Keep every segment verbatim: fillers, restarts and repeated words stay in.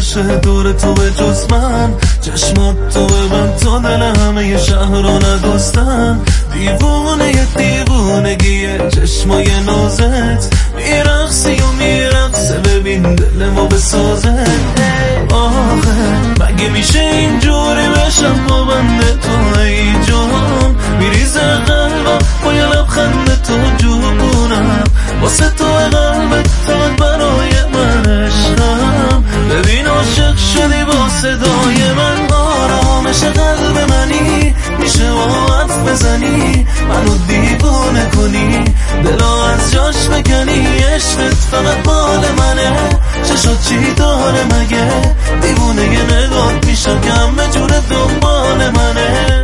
باشه دور تو به جز من، چشمات تو ببند تا دل همه شهر رو ندوستن. دیوونه ی دیوونگیه چشمای نازت، میرقصی و میرقصه ببین دل ما بسازه. آخه مگه میشه اینجوری بشم با بنده تو ای جان، میریزه قلبم با یه لبخند تو جونم، واسه تو قلبت تاد برای من عشقم. ببین عاشق شدی با صدای من، آرامش قلب منی، میشه با حرف بزنی منو دیوونه کنی، دلا از جاش بکنی. عشقت فقط مال منه، چشات چی داره مگه؟ دیوونه یه نگات میشم که همه جور دنبال منه.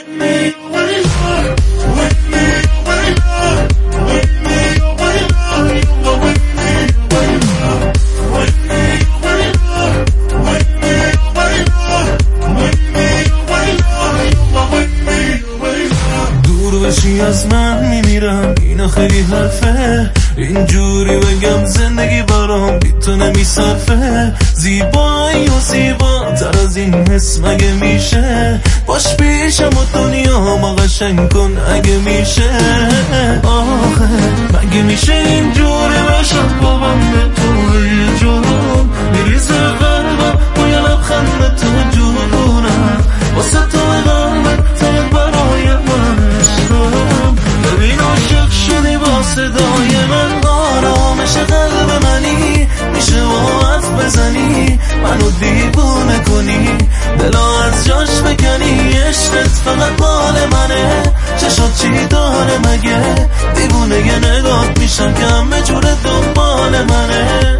بشی از من میمیرم، اینا خیلی حرفه، اینجوری بگم زندگی برام بی تو نمیصرفه. زیبایی و زیبا تر از این حس مگه میشه؟ باش پیشم و دنیا ما قشنگ کن اگه میشه. آخه مگه میشه اینجوری بشم با بنده تو یه جون، میریزه قلبم با یه لبخند تو جونم، واسه تو قلبت تاید برای من عشقم. ببین عاشق شدی با صدای من، آرامش قلب منی، میشه با حرف بزنی منو دیوونه کنی، دلا از جاش بکنی. عشقت فقط مال منه، چشات چی داره مگه؟ دیوونه یه نگات میشم که همه جور دنبال منه.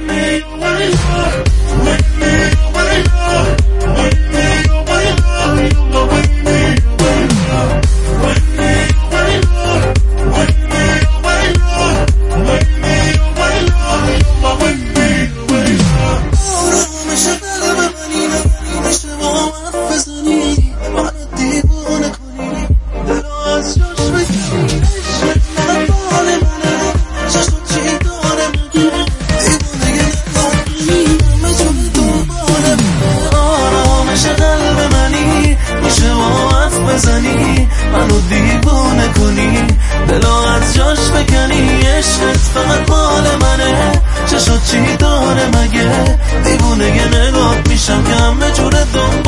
منو دیوونه کنی، دلا از جاش بکنی. عشقت فقط مال منه، چشات چی داره مگه؟ دیوونه یه نگات میشم که همه جور دنبال